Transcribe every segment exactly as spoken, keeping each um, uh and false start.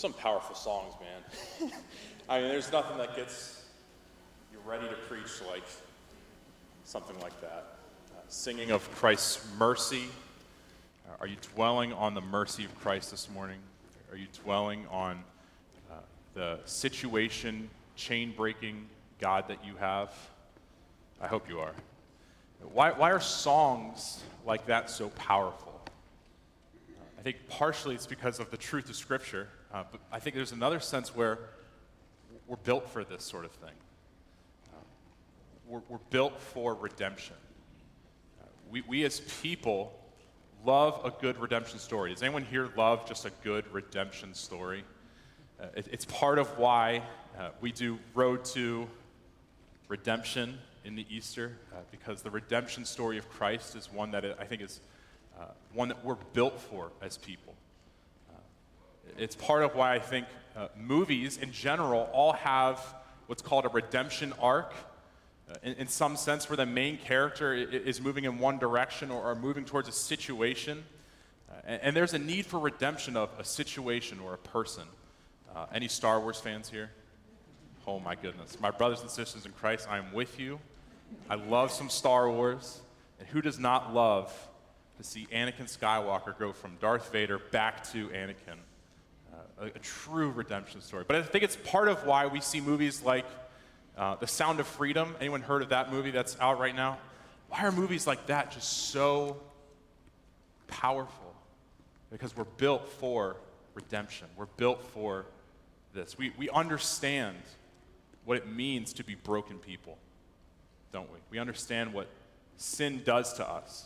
some powerful songs, man. I mean, there's nothing that gets you ready to preach like something like that. Uh, singing of Christ's mercy. Uh, are you dwelling on the mercy of Christ this morning? Are you dwelling on uh, the situation, chain-breaking God that you have? I hope you are. Why, why are songs like that so powerful? Uh, I think partially it's because of the truth of Scripture, uh, but I think there's another sense where we're built for this sort of thing. Uh, we're, we're built for redemption. Uh, we, we as people love a good redemption story. Does anyone here love just a good redemption story? Uh, it, it's part of why uh, we do Road to Redemption in the Easter, uh, because the redemption story of Christ is one that I think is uh, one that we're built for as people. Uh, it's part of why I think uh, movies in general all have what's called a redemption arc, uh, in, in some sense where the main character is moving in one direction or, or moving towards a situation. Uh, and, and there's a need for redemption of a situation or a person. Uh, any Star Wars fans here? Oh my goodness. My brothers and sisters in Christ, I am with you. I love some Star Wars. And who does not love to see Anakin Skywalker go from Darth Vader back to Anakin? Uh, a, a true redemption story. But I think it's part of why we see movies like uh, The Sound of Freedom. Anyone heard of that movie that's out right now? Why are movies like that just so powerful? Because we're built for redemption. We're built for this. We, we understand what it means to be broken people, don't we? We understand what sin does to us.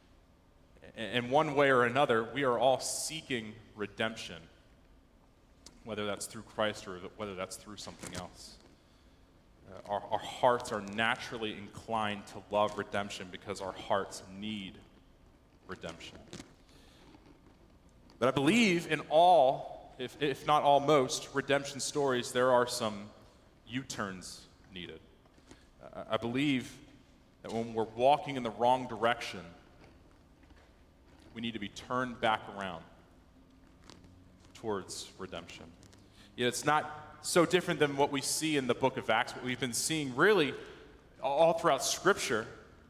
And one way or another, we are all seeking redemption, whether that's through Christ or whether that's through something else. Uh, our, our hearts are naturally inclined to love redemption because our hearts need redemption. But I believe in all, if, if not all, most redemption stories, there are some U-turns needed. Uh, I believe that when we're walking in the wrong direction, we need to be turned back around towards redemption. Yet it's not so different than what we see in the book of Acts. What we've been seeing really all throughout Scripture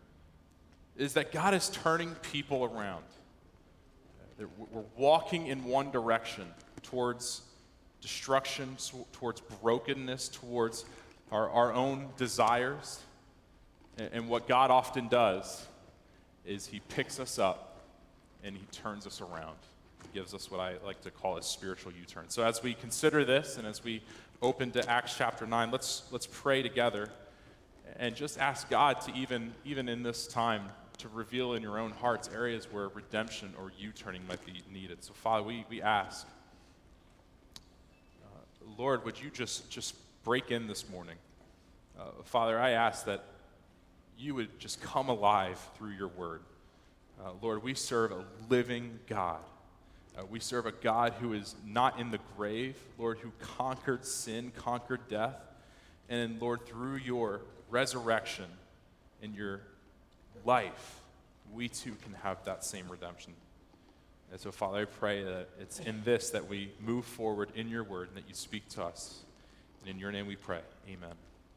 is that God is turning people around. Uh, we're walking in one direction towards destruction, towards brokenness, towards our, our own desires. And, and what God often does is he picks us up and he turns us around. He gives us what I like to call a spiritual U-turn. So as we consider this and as we open to Acts chapter nine, let's let's pray together and just ask God to even, even in this time to reveal in your own hearts areas where redemption or U-turning might be needed. So Father, we, we ask, Lord, would you just, just break in this morning? Uh, Father, I ask that you would just come alive through your word. Uh, Lord, we serve a living God. Uh, we serve a God who is not in the grave, Lord, who conquered sin, conquered death. And Lord, through your resurrection and your life, we too can have that same redemption. And so, Father, I pray that it's in this that we move forward in your word and that you speak to us. And in your name we pray. Amen.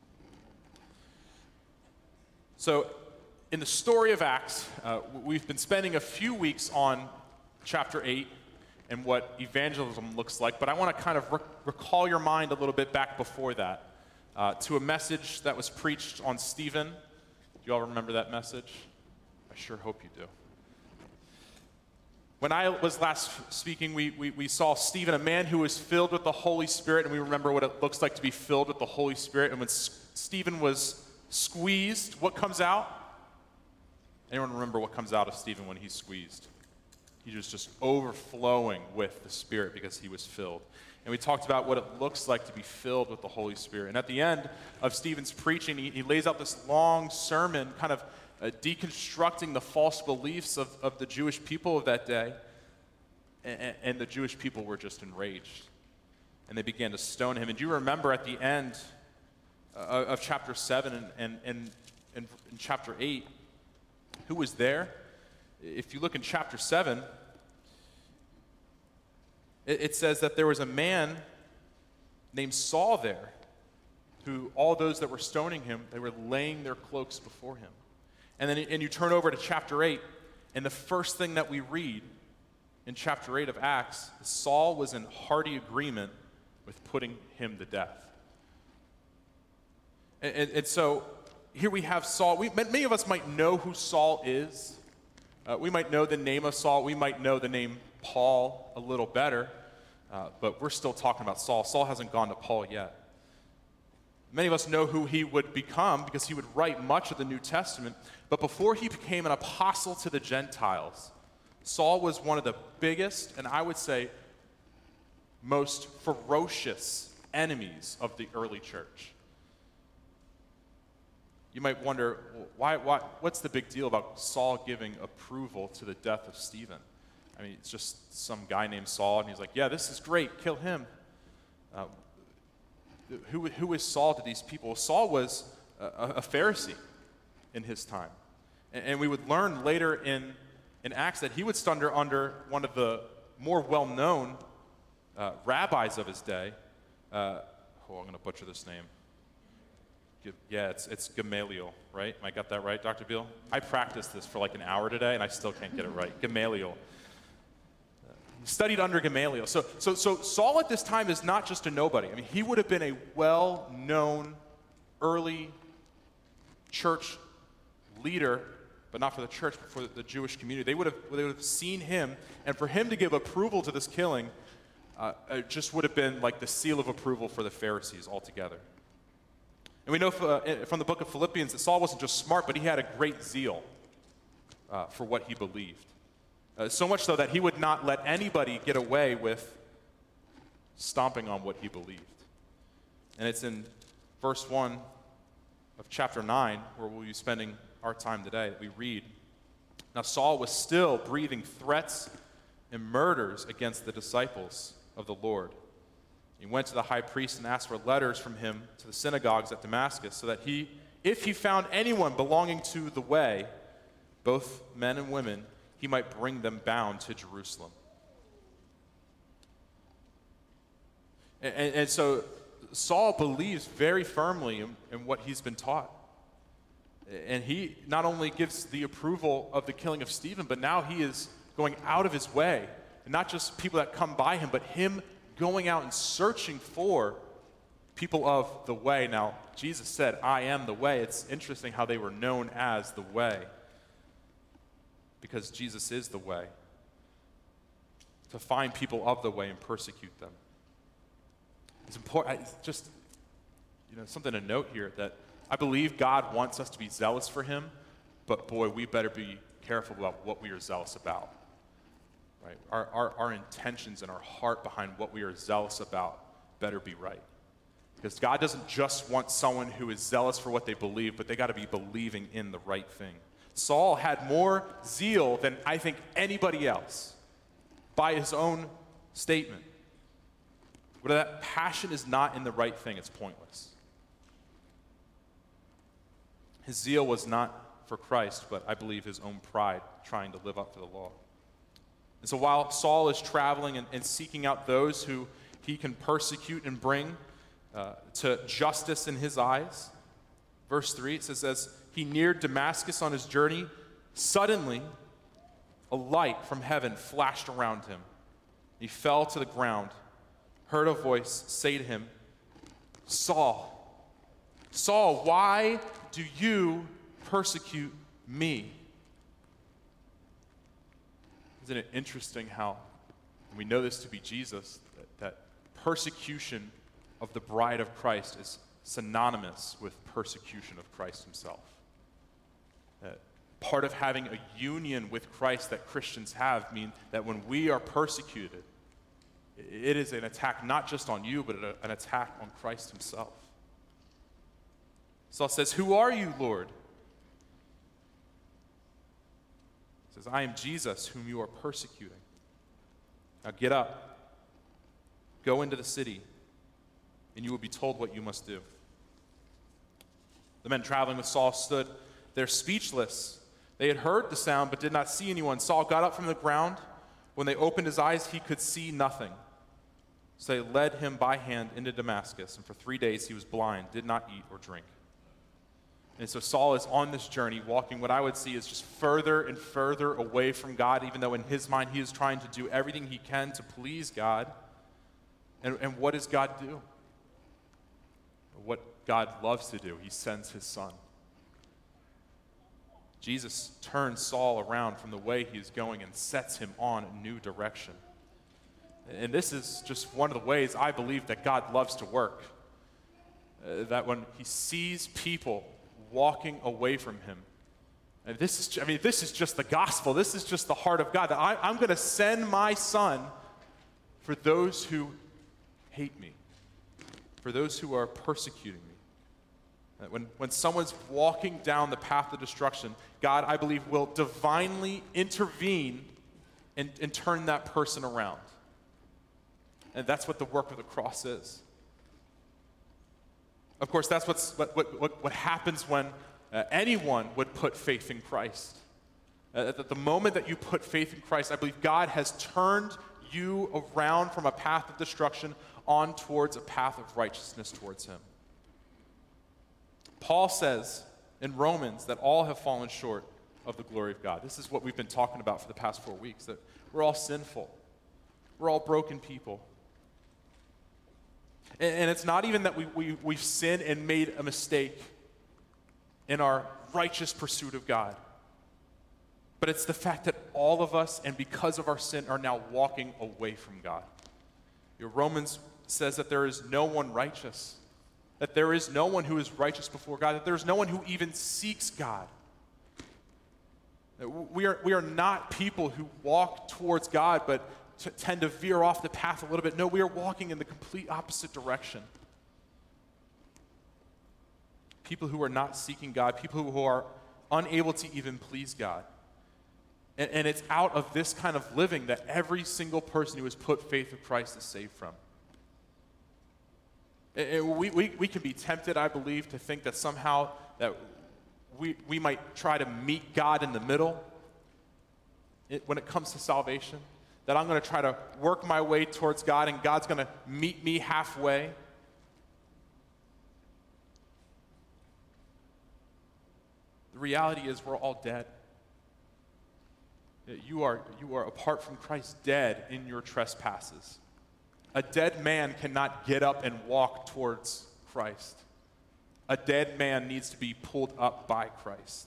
So, in the story of Acts, uh, we've been spending a few weeks on chapter eight and what evangelism looks like, but I want to kind of rec- recall your mind a little bit back before that uh, to a message that was preached on Stephen. Do you all remember that message? I sure hope you do. When I was last speaking, we, we, we saw Stephen, a man who was filled with the Holy Spirit, and we remember what it looks like to be filled with the Holy Spirit. And when S- Stephen was squeezed, what comes out? Anyone remember what comes out of Stephen when he's squeezed? He was just overflowing with the Spirit because he was filled. And we talked about what it looks like to be filled with the Holy Spirit. And at the end of Stephen's preaching, he, he lays out this long sermon, kind of Uh, deconstructing the false beliefs of, of the Jewish people of that day. And, and the Jewish people were just enraged. And they began to stone him. And you remember at the end uh, of chapter seven and, and, and, and in chapter eight, who was there? If you look in chapter seven, It, it says that there was a man named Saul there, who all those that were stoning him, they were laying their cloaks before him. And then and you turn over to chapter eight, and the first thing that we read in chapter eight of Acts is Saul was in hearty agreement with putting him to death. And, and, and so here we have Saul. We, many of us might know who Saul is. Uh, we might know the name of Saul. We might know the name Paul a little better. Uh, but we're still talking about Saul. Saul hasn't gone to Paul yet. Many of us know who he would become because he would write much of the New Testament. But before he became an apostle to the Gentiles, Saul was one of the biggest, and I would say most ferocious enemies of the early church. You might wonder, why, why, what's the big deal about Saul giving approval to the death of Stephen? I mean, it's just some guy named Saul, and he's like, yeah, this is great, kill him. Uh, who, who is Saul to these people? Well, Saul was a, a Pharisee in his time. And, and we would learn later in, in Acts that he would stand under, under one of the more well-known uh, rabbis of his day. Uh, oh, I'm going to butcher this name. Yeah, it's it's Gamaliel, right? Am I got that right, Doctor Beal? I practiced this for like an hour today, and I still can't get it right. Gamaliel. Studied under Gamaliel. So, so, so Saul at this time is not just a nobody. I mean, he would have been a well-known early church leader, but not for the church, but for the Jewish community. They would have, they would have seen him, and for him to give approval to this killing, uh, it just would have been like the seal of approval for the Pharisees altogether. And we know uh, from the book of Philippians that Saul wasn't just smart, but he had a great zeal uh, for what he believed. Uh, so much so that he would not let anybody get away with stomping on what he believed. And it's in verse one of chapter nine, where we'll be spending our time today, that we read, "Now Saul was still breathing threats and murders against the disciples of the Lord. He went to the high priest and asked for letters from him to the synagogues at Damascus, so that he, if he found anyone belonging to the way, both men and women, he might bring them bound to Jerusalem." And, and, and so Saul believes very firmly in, in what he's been taught. And he not only gives the approval of the killing of Stephen, but now he is going out of his way. And not just people that come by him, but him going out and searching for people of the way. Now, Jesus said, "I am the way." It's interesting how they were known as the way, because Jesus is the way, to find people of the way and persecute them. It's important, it's just, you know, something to note here, that I believe God wants us to be zealous for him, but boy, we better be careful about what we are zealous about. Right? Our, our, our intentions and our heart behind what we are zealous about better be right. Because God doesn't just want someone who is zealous for what they believe, but they got to be believing in the right thing. Saul had more zeal than I think anybody else, by his own statement. But that passion is not in the right thing, it's pointless. His zeal was not for Christ, but I believe his own pride, trying to live up to the law. And so while Saul is traveling and, and seeking out those who he can persecute and bring uh, to justice in his eyes, verse three, it says, as he neared Damascus on his journey, suddenly a light from heaven flashed around him. He fell to the ground, heard a voice say to him, "Saul, Saul, why do you persecute me?" Isn't it interesting how, and we know this to be Jesus, that, that persecution of the bride of Christ is synonymous with persecution of Christ himself. That part of having a union with Christ that Christians have mean that when we are persecuted, it is an attack not just on you, but an attack on Christ himself. Saul says, "Who are you, Lord?" He says, "I am Jesus, whom you are persecuting. Now get up, go into the city, and you will be told what you must do." The men traveling with Saul stood there speechless. They had heard the sound, but did not see anyone. Saul got up from the ground. When they opened his eyes, he could see nothing. So they led him by hand into Damascus, and for three days he was blind, did not eat or drink. And so Saul is on this journey, walking what I would see is just further and further away from God, even though in his mind he is trying to do everything he can to please God. And, and what does God do? What God loves to do, he sends his son. Jesus turns Saul around from the way he is going and sets him on a new direction. And this is just one of the ways I believe that God loves to work. Uh, that when he sees people walking away from him, and this is, I mean, this is just the gospel. This is just the heart of God, that I, I'm going to send my son for those who hate me, for those who are persecuting me. That when, when someone's walking down the path of destruction, God, I believe, will divinely intervene and, and turn that person around. And that's what the work of the cross is. Of course, that's what's, what, what, what, what happens when uh, anyone would put faith in Christ. Uh, at the moment that you put faith in Christ, I believe God has turned you around from a path of destruction on towards a path of righteousness towards him. Paul says in Romans that all have fallen short of the glory of God. This is what we've been talking about for the past four weeks, that we're all sinful. We're all broken people. And, and it's not even that we, we, we've sinned and made a mistake in our righteous pursuit of God, but it's the fact that all of us, and because of our sin, are now walking away from God. Your Romans says that there is no one righteous, that there is no one who is righteous before God, that there is no one who even seeks God. We are, we are not people who walk towards God but t- tend to veer off the path a little bit. No, we are walking in the complete opposite direction. People who are not seeking God, people who are unable to even please God. And, and it's out of this kind of living that every single person who has put faith in Christ is saved from. It, we, we, we can be tempted, I believe, to think that somehow that we, we might try to meet God in the middle it, when it comes to salvation, that I'm going to try to work my way towards God and God's going to meet me halfway. The reality is we're all dead. You are, you are, apart from Christ, dead in your trespasses. A dead man cannot get up and walk towards Christ. A dead man needs to be pulled up by Christ.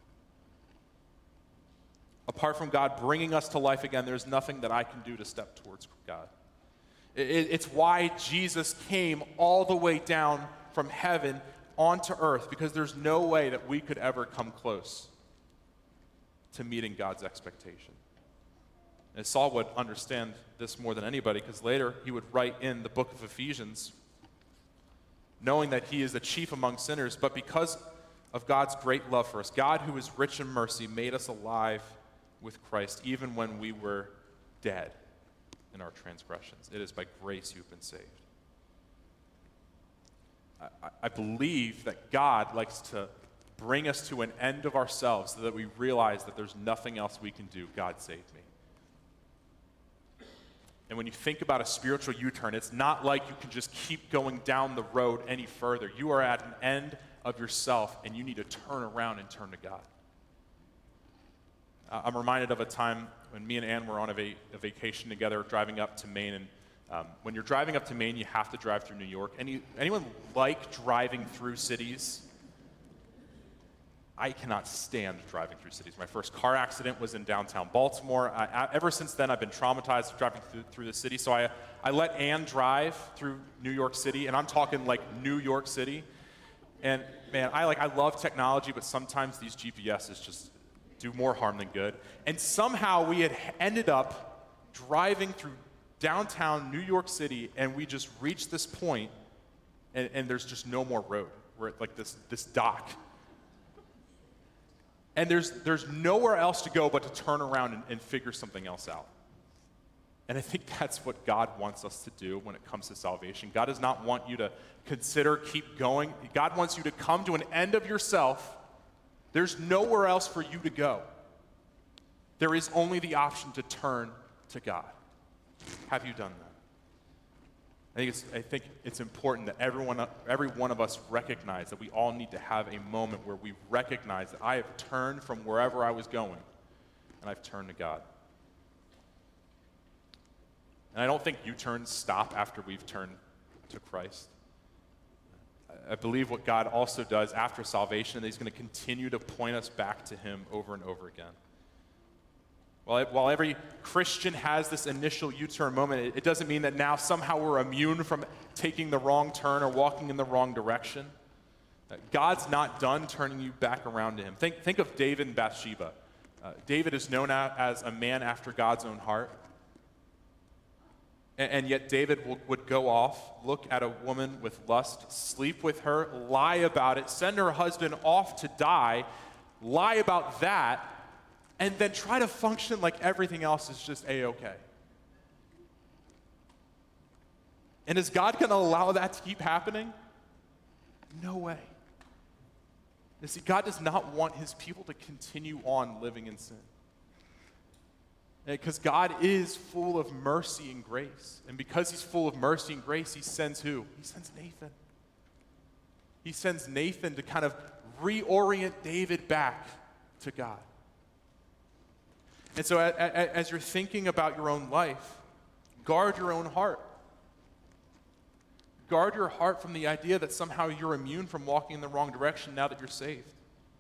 Apart from God bringing us to life again, there's nothing that I can do to step towards God. It, it's why Jesus came all the way down from heaven onto earth, because there's no way that we could ever come close to meeting God's expectation. And Saul would understand this more than anybody, because later he would write in the book of Ephesians, knowing that he is the chief among sinners, but because of God's great love for us, God, who is rich in mercy, made us alive with Christ, even when we were dead in our transgressions. It is by grace you've been saved. I, I believe that God likes to bring us to an end of ourselves so that we realize that there's nothing else we can do. God saved me. And when you think about a spiritual U-turn, it's not like you can just keep going down the road any further. You are at an end of yourself, and you need to turn around and turn to God. Uh, I'm reminded of a time when me and Ann were on a, va- a vacation together, driving up to Maine. And um, when you're driving up to Maine, you have to drive through New York. Any, anyone like driving through cities? I cannot stand driving through cities. My first car accident was in downtown Baltimore. I, I, ever since then, I've been traumatized driving through, through the city. So I, I let Ann drive through New York City, and I'm talking like New York City. And man, I like I love technology, but sometimes these G P Ses just do more harm than good. And somehow we had ended up driving through downtown New York City, and we just reached this point, and, and there's just no more road. We're at like this this dock. And there's, there's nowhere else to go but to turn around and, and figure something else out. And I think that's what God wants us to do when it comes to salvation. God does not want you to consider, keep going. God wants you to come to an end of yourself. There's nowhere else for you to go. There is only the option to turn to God. Have you done that? I think it's, I think it's important that everyone, every one of us recognize that we all need to have a moment where we recognize that I have turned from wherever I was going, and I've turned to God. And I don't think U-turns stop after we've turned to Christ. I believe what God also does after salvation, that he's going to continue to point us back to him over and over again. While, while every Christian has this initial U-turn moment, it, it doesn't mean that now somehow we're immune from taking the wrong turn or walking in the wrong direction. Uh, God's not done turning you back around to him. Think, think of David and Bathsheba. Uh, David is known as a man after God's own heart. And, and yet David will, would go off, look at a woman with lust, sleep with her, lie about it, send her husband off to die, lie about that, and then try to function like everything else is just A-okay. And is God going to allow that to keep happening? No way. You see, God does not want his people to continue on living in sin. Because God is full of mercy and grace. And because he's full of mercy and grace, he sends who? He sends Nathan. He sends Nathan to kind of reorient David back to God. And so as you're thinking about your own life, guard your own heart. Guard your heart from the idea that somehow you're immune from walking in the wrong direction now that you're saved.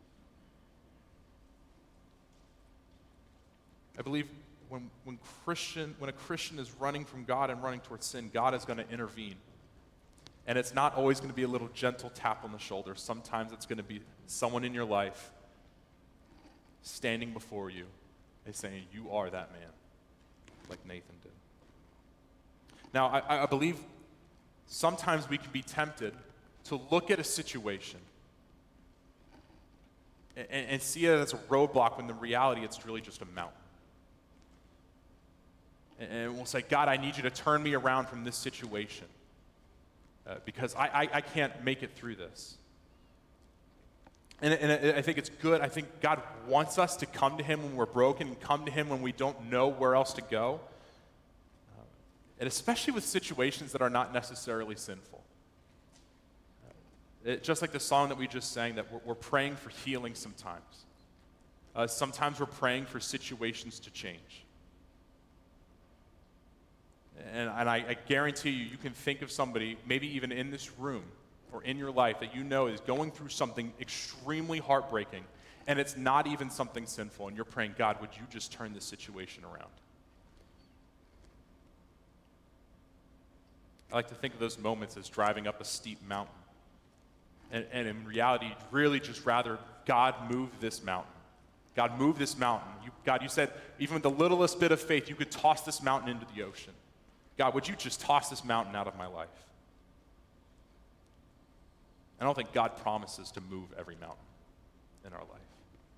I believe when, when, Christian, when a Christian is running from God and running towards sin, God is going to intervene. And it's not always going to be a little gentle tap on the shoulder. Sometimes it's going to be someone in your life standing before you and saying, you are that man, like Nathan did. Now, I, I believe sometimes we can be tempted to look at a situation and, and see it as a roadblock when the reality it's really just a mountain. And, and we'll say, God, I need you to turn me around from this situation uh, because I, I, I can't make it through this. And, and I think it's good. I think God wants us to come to him when we're broken, and come to him when we don't know where else to go. Uh, and especially with situations that are not necessarily sinful. Uh, it, just like the song that we just sang, that we're, we're praying for healing sometimes. Uh, sometimes we're praying for situations to change. And, and I, I guarantee you, you can think of somebody, maybe even in this room, or in your life that you know is going through something extremely heartbreaking, and it's not even something sinful, and you're praying, God, would you just turn this situation around? I like to think of those moments as driving up a steep mountain. And, and in reality, you'd really just rather God move this mountain. God, move this mountain. You, God, you said even with the littlest bit of faith, you could toss this mountain into the ocean. God, would you just toss this mountain out of my life? I don't think God promises to move every mountain in our life.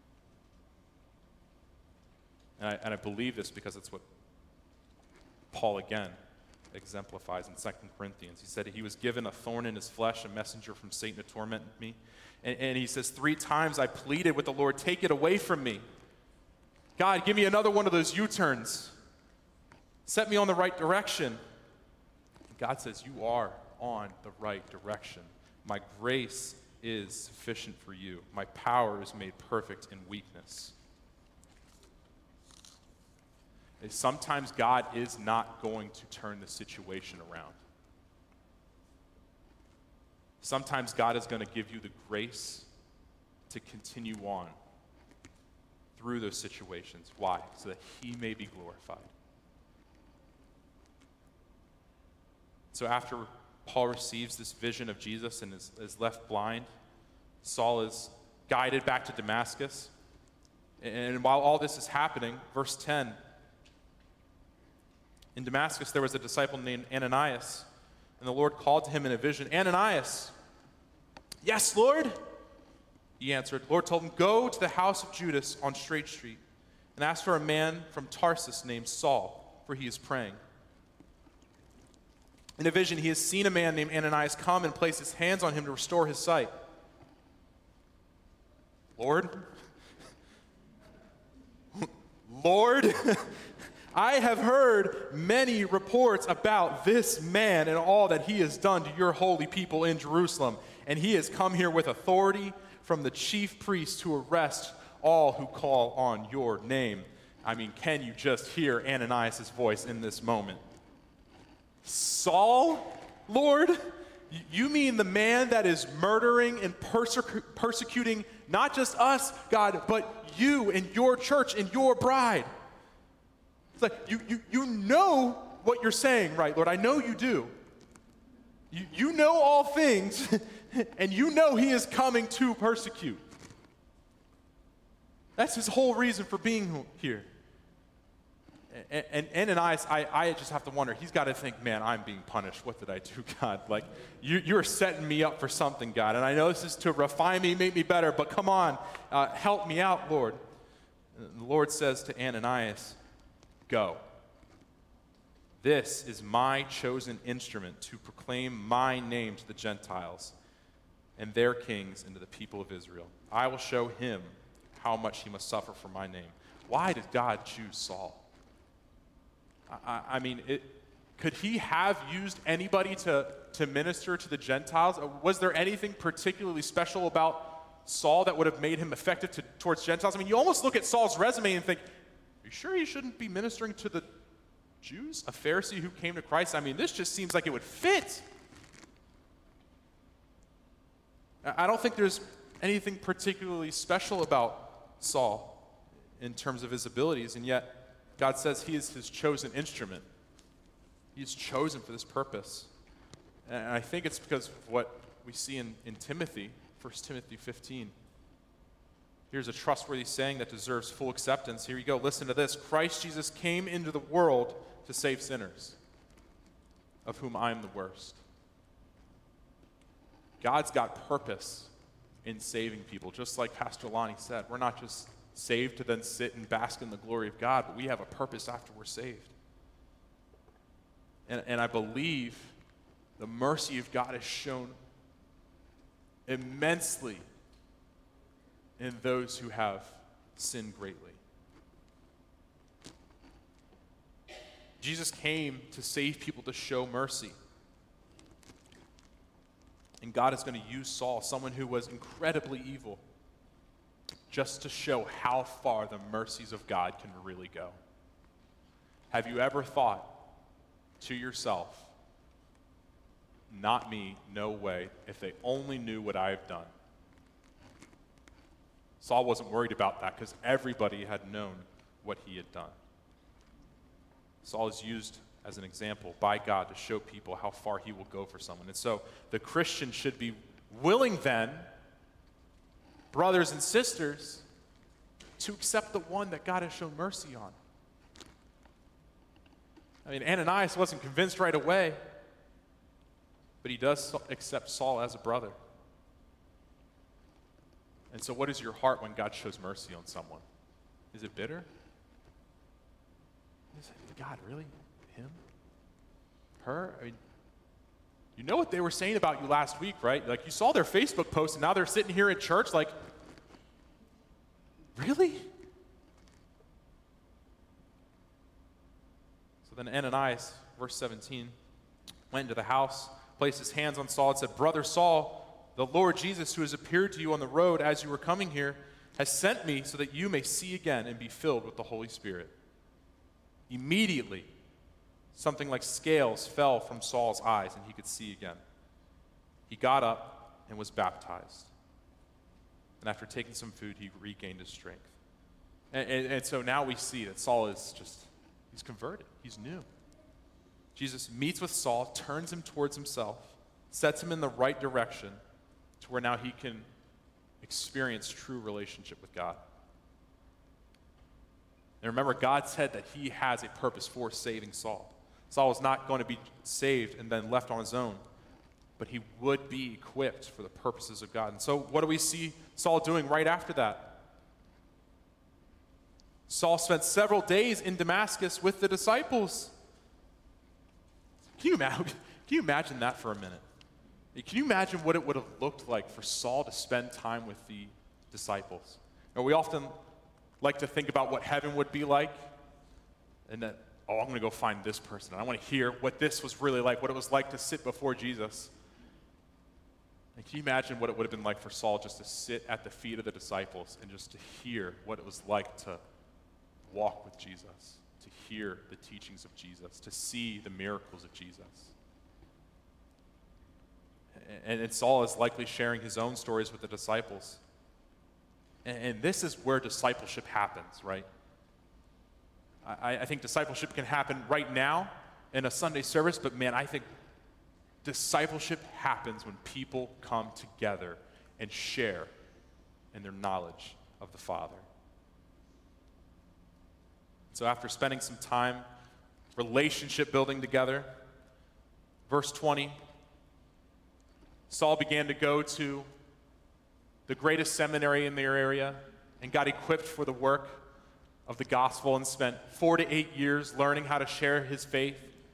And I, and I believe this because it's what Paul, again, exemplifies in Second Corinthians. He said he was given a thorn in his flesh, a messenger from Satan to torment me. And, and he says, three times I pleaded with the Lord, take it away from me. God, give me another one of those U-turns. Set me on the right direction. And God says, you are on the right direction. My grace is sufficient for you. My power is made perfect in weakness. And sometimes God is not going to turn the situation around. Sometimes God is going to give you the grace to continue on through those situations. Why? So that he may be glorified. So after Paul receives this vision of Jesus and is, is left blind, Saul is guided back to Damascus. And while all this is happening, verse ten, in Damascus there was a disciple named Ananias, and the Lord called to him in a vision, Ananias. Yes, Lord. He answered. The Lord told him, go to the house of Judas on Straight Street and ask for a man from Tarsus named Saul, for he is praying. In a vision, he has seen a man named Ananias come and place his hands on him to restore his sight. Lord? Lord? I have heard many reports about this man and all that he has done to your holy people in Jerusalem. And he has come here with authority from the chief priests to arrest all who call on your name. I mean, can you just hear Ananias' voice in this moment? Saul, Lord? You mean the man that is murdering and persecu- persecuting not just us, God, but you and your church and your bride? It's like, you, you, you know what you're saying, right, Lord? I know you do. You, you know all things, and you know he is coming to persecute. That's his whole reason for being here. And, and, and Ananias, I, I just have to wonder, he's got to think, man, I'm being punished. What did I do, God? Like, you, you're setting me up for something, God. And I know this is to refine me, make me better, but come on, uh, help me out, Lord. And the Lord says to Ananias, go. This is my chosen instrument to proclaim my name to the Gentiles and their kings and to the people of Israel. I will show him how much he must suffer for my name. Why did God choose Saul? I, I mean, it, could he have used anybody to, to minister to the Gentiles? Was there anything particularly special about Saul that would have made him effective to, towards Gentiles? I mean, you almost look at Saul's resume and think, are you sure he shouldn't be ministering to the Jews? A Pharisee who came to Christ? I mean, this just seems like it would fit. I don't think there's anything particularly special about Saul in terms of his abilities, and yet God says he is his chosen instrument. He's chosen for this purpose. And I think it's because of what we see in, in Timothy, First Timothy fifteen. Here's a trustworthy saying that deserves full acceptance. Here you go. Listen to this. Christ Jesus came into the world to save sinners, of whom I am the worst. God's got purpose in saving people. Just like Pastor Lonnie said, we're not just saved to then sit and bask in the glory of God, but we have a purpose after we're saved. And, and I believe the mercy of God is shown immensely in those who have sinned greatly. Jesus came to save people, to show mercy. And God is going to use Saul, someone who was incredibly evil, just to show how far the mercies of God can really go. Have you ever thought to yourself, not me, no way, if they only knew what I've done? Saul wasn't worried about that because everybody had known what he had done. Saul is used as an example by God to show people how far he will go for someone. And so the Christian should be willing then, brothers and sisters, to accept the one that God has shown mercy on. I mean, Ananias wasn't convinced right away, but he does accept Saul as a brother. And so what is your heart when God shows mercy on someone? Is it bitter? Is it, God, really? Him? Her? I mean, you know what they were saying about you last week, right? Like, you saw their Facebook post, and now they're sitting here in church like, really? So then Ananias, verse seventeen, went into the house, placed his hands on Saul, and said, Brother Saul, the Lord Jesus, who has appeared to you on the road as you were coming here, has sent me so that you may see again and be filled with the Holy Spirit. Immediately, something like scales fell from Saul's eyes, and he could see again. He got up and was baptized. And after taking some food, he regained his strength. And, and, and so now we see that Saul is just, he's converted. He's new. Jesus meets with Saul, turns him towards himself, sets him in the right direction to where now he can experience true relationship with God. And remember, God said that he has a purpose for saving Saul. Saul was not going to be saved and then left on his own, but he would be equipped for the purposes of God. And so what do we see Saul doing right after that? Saul spent several days in Damascus with the disciples. Can you imagine, can you imagine that for a minute? Can you imagine what it would have looked like for Saul to spend time with the disciples? And we often like to think about what heaven would be like, and that oh, I'm going to go find this person. And I want to hear what this was really like, what it was like to sit before Jesus. And can you imagine what it would have been like for Saul just to sit at the feet of the disciples and just to hear what it was like to walk with Jesus, to hear the teachings of Jesus, to see the miracles of Jesus? And, and Saul is likely sharing his own stories with the disciples. And, and this is where discipleship happens, right? I, I think discipleship can happen right now in a Sunday service, but man, I think discipleship happens when people come together and share in their knowledge of the Father. So after spending some time relationship building together, verse twenty, Saul began to go to the greatest seminary in their area and got equipped for the work of the gospel and spent four to eight years learning how to share his faith.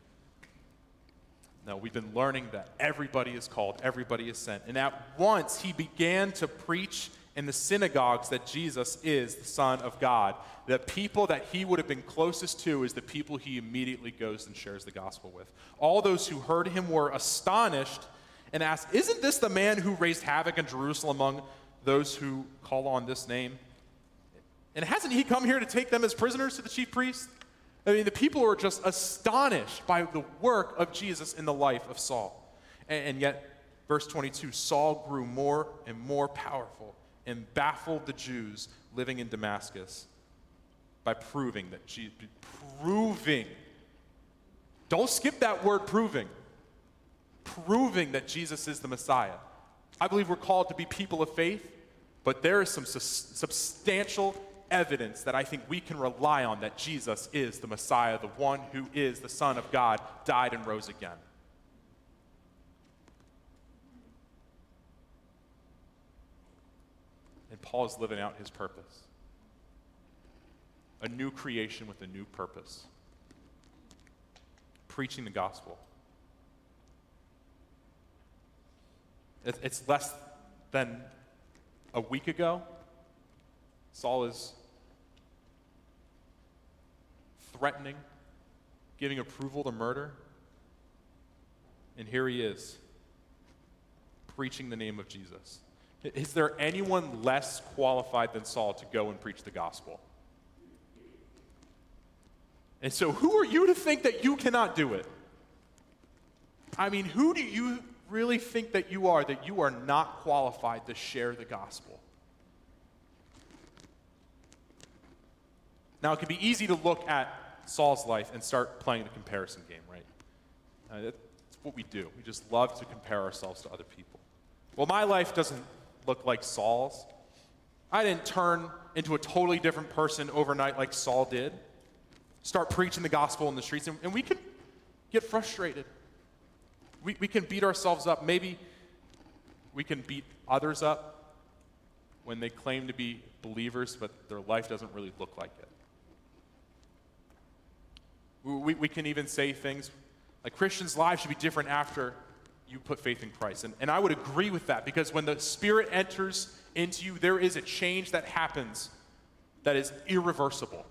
No, we've been learning that everybody is called, everybody is sent. And at once he began to preach in the synagogues that Jesus is the Son of God. The people that he would have been closest to is the people he immediately goes and shares the gospel with. All those who heard him were astonished and asked, "Isn't this the man who raised havoc in Jerusalem among those who call on this name? And hasn't he come here to take them as prisoners to the chief priests?" I mean, the people were just astonished by the work of Jesus in the life of Saul. And, and yet, verse twenty-two, Saul grew more and more powerful and baffled the Jews living in Damascus by proving that Jesus, proving, don't skip that word proving, proving that Jesus is the Messiah. I believe we're called to be people of faith, but there is some su- substantial evidence that I think we can rely on that Jesus is the Messiah, the one who is the Son of God, died and rose again. And Paul is living out his purpose. A new creation with a new purpose. Preaching the gospel. It's less than a week ago. Saul is threatening, giving approval to murder. And here he is, preaching the name of Jesus. Is there anyone less qualified than Saul to go and preach the gospel? And so who are you to think that you cannot do it? I mean, who do you really think that you are, that you are not qualified to share the gospel? Now, it can be easy to look at Saul's life and start playing the comparison game, right? Uh, that's what we do. We just love to compare ourselves to other people. Well, my life doesn't look like Saul's. I didn't turn into a totally different person overnight like Saul did. Start preaching the gospel in the streets, and, and we can get frustrated. We, we can beat ourselves up. Maybe we can beat others up when they claim to be believers, but their life doesn't really look like it. We, we can even say things like Christians' lives should be different after you put faith in Christ. And, and I would agree with that, because when the Spirit enters into you, there is a change that happens that is irreversible.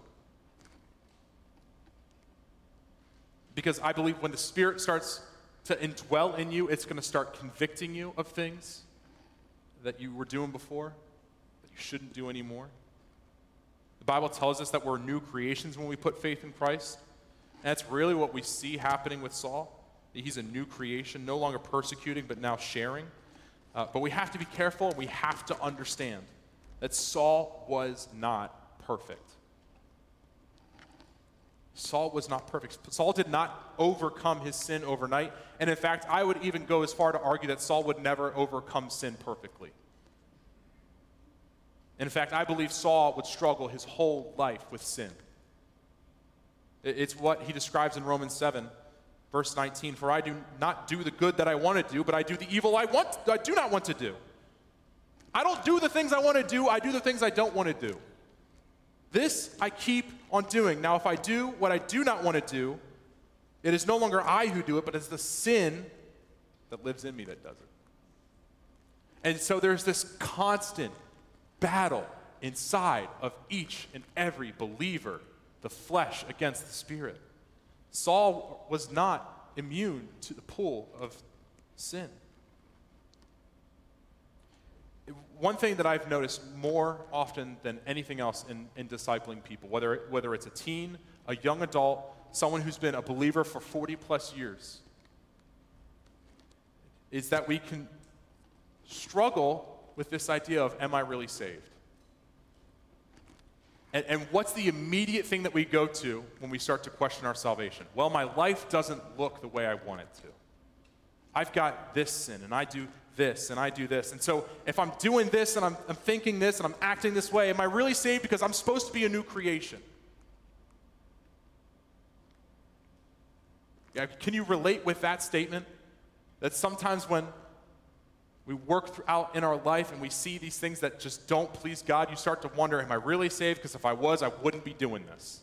Because I believe when the Spirit starts to indwell in you, it's going to start convicting you of things that you were doing before, that you shouldn't do anymore. The Bible tells us that we're new creations when we put faith in Christ. And that's really what we see happening with Saul. He's a new creation, no longer persecuting, but now sharing. Uh, but we have to be careful, and we have to understand that Saul was not perfect. Saul was not perfect. Saul did not overcome his sin overnight. And in fact, I would even go as far to argue that Saul would never overcome sin perfectly. In fact, I believe Saul would struggle his whole life with sin. It's what he describes in Romans seven, verse nineteen. For I do not do the good that I want to do, but I do the evil I want, I do not want to do. I don't do the things I want to do, I do the things I don't want to do. This I keep on doing. Now, if I do what I do not want to do, it is no longer I who do it, but it's the sin that lives in me that does it. And so there's this constant battle inside of each and every believer, the flesh against the Spirit. Saul was not immune to the pull of sin. One thing that I've noticed more often than anything else in, in discipling people, whether, whether it's a teen, a young adult, someone who's been a believer for forty plus years, is that we can struggle with this idea of, am I really saved? And, and what's the immediate thing that we go to when we start to question our salvation? Well, my life doesn't look the way I want it to. I've got this sin, and I do this, and I do this. And so if I'm doing this, and I'm, I'm thinking this, and I'm acting this way, am I really saved because I'm supposed to be a new creation? Yeah, can you relate with that statement? That sometimes when we work out in our life and we see these things that just don't please God, you start to wonder, am I really saved? Because if I was, I wouldn't be doing this.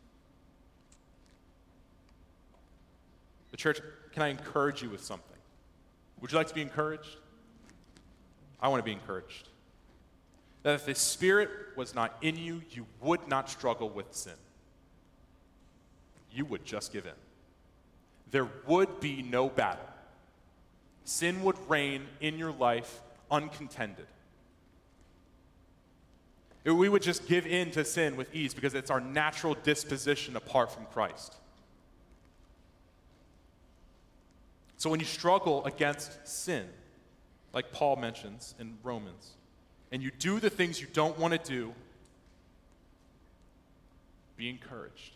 The church, can I encourage you with something? Would you like to be encouraged? I want to be encouraged. That if the Spirit was not in you, you would not struggle with sin. You would just give in. There would be no battle. Sin would reign in your life uncontended. We would just give in to sin with ease because it's our natural disposition apart from Christ. So when you struggle against sin, like Paul mentions in Romans, and you do the things you don't want to do, be encouraged.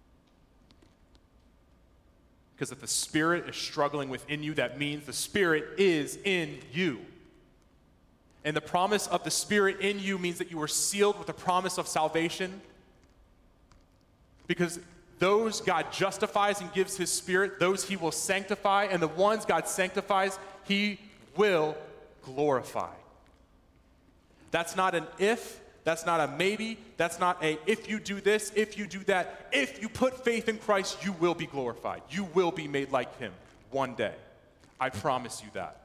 Because if the Spirit is struggling within you, that means the Spirit is in you. And the promise of the Spirit in you means that you are sealed with the promise of salvation. Because those God justifies and gives his Spirit, those he will sanctify, and the ones God sanctifies, he will glorify. That's not an if, that's not a maybe, that's not a if you do this, if you do that. If you put faith in Christ, you will be glorified. You will be made like him one day. I promise you that.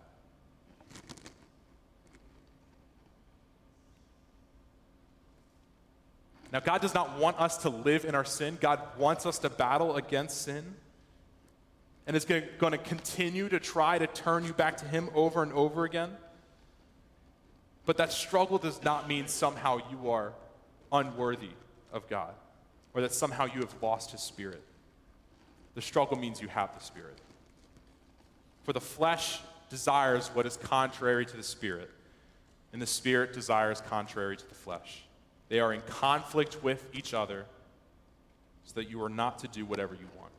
Now, God does not want us to live in our sin. God wants us to battle against sin. And is going to continue to try to turn you back to him over and over again. But that struggle does not mean somehow you are unworthy of God or that somehow you have lost his Spirit. The struggle means you have the Spirit. For the flesh desires what is contrary to the Spirit, and the Spirit desires contrary to the flesh. They are in conflict with each other so that you are not to do whatever you want.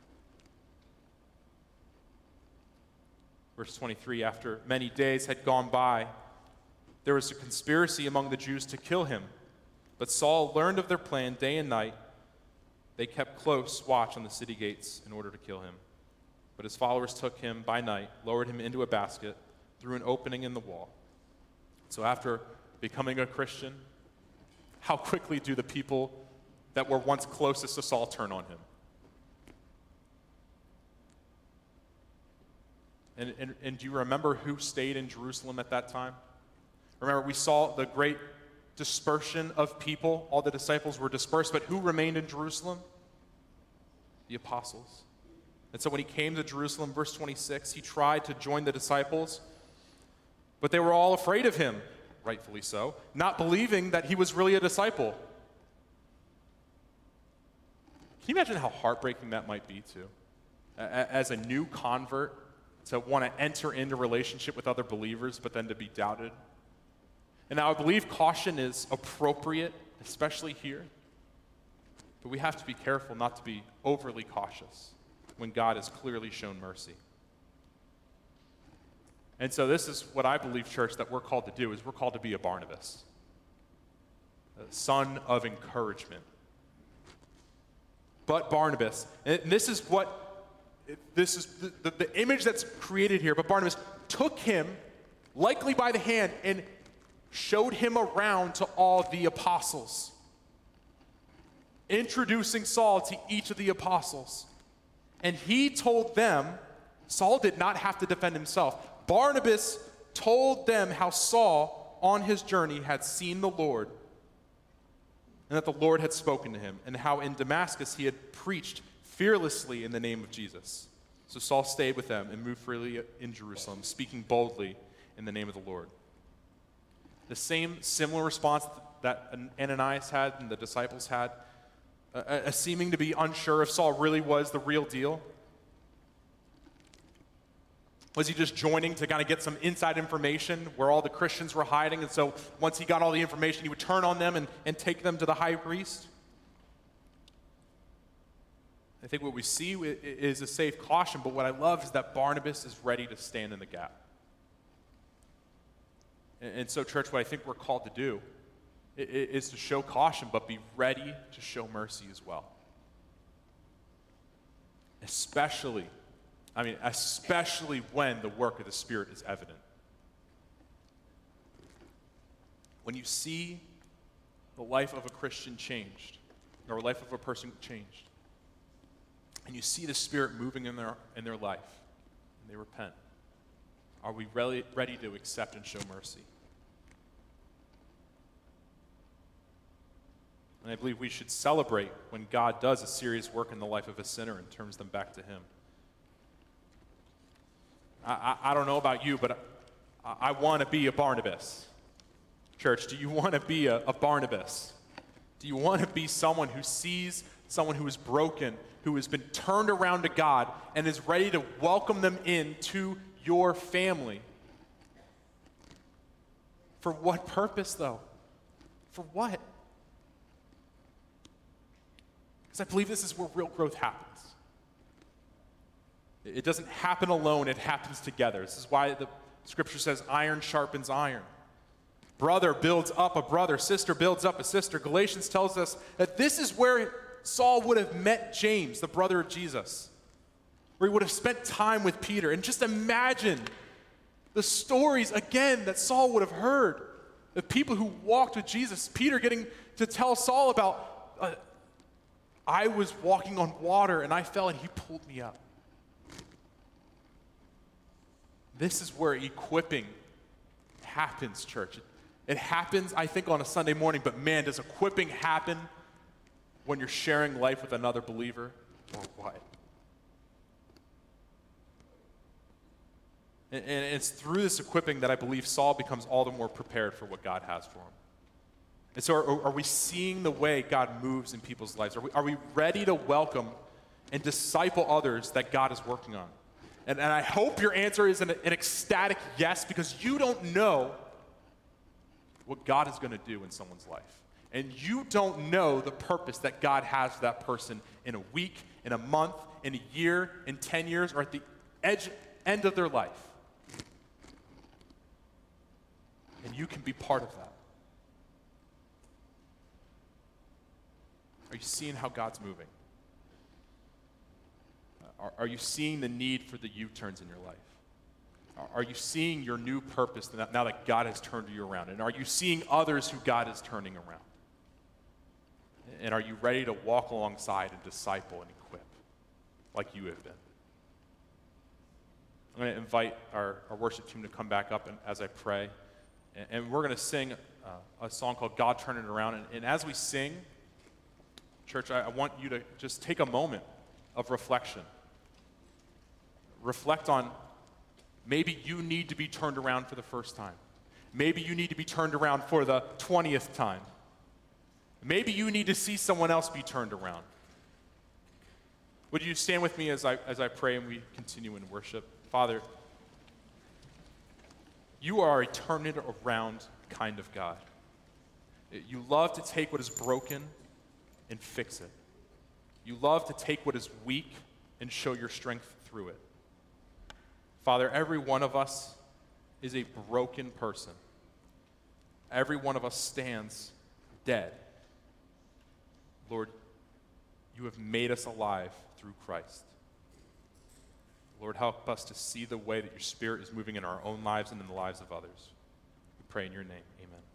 Verse twenty-three, after many days had gone by, there was a conspiracy among the Jews to kill him. But Saul learned of their plan day and night. They kept close watch on the city gates in order to kill him. But his followers took him by night, lowered him into a basket, through an opening in the wall. So after becoming a Christian, how quickly do the people that were once closest to Saul turn on him? And, and, and do you remember who stayed in Jerusalem at that time? Remember, we saw the great dispersion of people. All the disciples were dispersed, but who remained in Jerusalem? The apostles. And so when he came to Jerusalem, verse twenty-six, he tried to join the disciples, but they were all afraid of him, rightfully so, not believing that he was really a disciple. Can you imagine how heartbreaking that might be, too? As a new convert, to want to enter into relationship with other believers, but then to be doubted. And now I believe caution is appropriate, especially here. But we have to be careful not to be overly cautious when God has clearly shown mercy. And so this is what I believe, church, that we're called to do, is we're called to be a Barnabas, a son of encouragement. But Barnabas, and this is what, this is the, the, the image that's created here, but Barnabas took him, likely by the hand, and showed him around to all the apostles, introducing Saul to each of the apostles. And he told them, Saul did not have to defend himself. Barnabas told them how Saul, on his journey, had seen the Lord, and that the Lord had spoken to him, and how in Damascus he had preached fearlessly in the name of Jesus. So Saul stayed with them and moved freely in Jerusalem, speaking boldly in the name of the Lord. The same similar response that Ananias had and the disciples had, uh, uh, seeming to be unsure if Saul really was the real deal. Was he just joining to kind of get some inside information where all the Christians were hiding? And so once he got all the information, he would turn on them and, and take them to the high priest? I think what we see is a safe caution, but what I love is that Barnabas is ready to stand in the gap. And, and so, church, what I think we're called to do is to show caution, but be ready to show mercy as well. Especially I mean, especially when the work of the Spirit is evident. When you see the life of a Christian changed, or life of a person changed, and you see the Spirit moving in their, in their life, and they repent, are we really ready to accept and show mercy? And I believe we should celebrate when God does a serious work in the life of a sinner and turns them back to Him. I, I, I don't know about you, but I, I want to be a Barnabas. Church, do you want to be a, a Barnabas? Do you want to be someone who sees someone who is broken, who has been turned around to God, and is ready to welcome them into your family? For what purpose, though? For what? Because I believe this is where real growth happens. It doesn't happen alone, it happens together. This is why the scripture says iron sharpens iron. Brother builds up a brother, sister builds up a sister. Galatians tells us that this is where Saul would have met James, the brother of Jesus, where he would have spent time with Peter. And just imagine the stories, again, that Saul would have heard of people who walked with Jesus. Peter getting to tell Saul about, uh, I was walking on water and I fell and he pulled me up. This is where equipping happens, church. It, it happens, I think, on a Sunday morning, but man, does equipping happen when you're sharing life with another believer, or what? And, and it's through this equipping that I believe Saul becomes all the more prepared for what God has for him. And so are, are we seeing the way God moves in people's lives? Are we, are we ready to welcome and disciple others that God is working on? And, and I hope your answer is an, an ecstatic yes, because you don't know what God is going to do in someone's life. And you don't know the purpose that God has for that person in a week, in a month, in a year, in ten years, or at the edge, end of their life. And you can be part of that. Are you seeing how God's moving? Are, are you seeing the need for the U-turns in your life? Are, are you seeing your new purpose now that God has turned you around? And are you seeing others who God is turning around? And are you ready to walk alongside and disciple and equip like you have been? I'm going to invite our, our worship team to come back up and, as I pray. And, and we're going to sing uh, a song called God Turn It Around. And, and as we sing, church, I, I want you to just take a moment of reflection. Reflect on maybe you need to be turned around for the first time. Maybe you need to be turned around for the twentieth time. Maybe you need to see someone else be turned around. Would you stand with me as I, as I pray and we continue in worship? Father, you are a turn it around kind of God. You love to take what is broken and fix it. You love to take what is weak and show your strength through it. Father, every one of us is a broken person. Every one of us stands dead. Lord, you have made us alive through Christ. Lord, help us to see the way that your Spirit is moving in our own lives and in the lives of others. We pray in your name. Amen.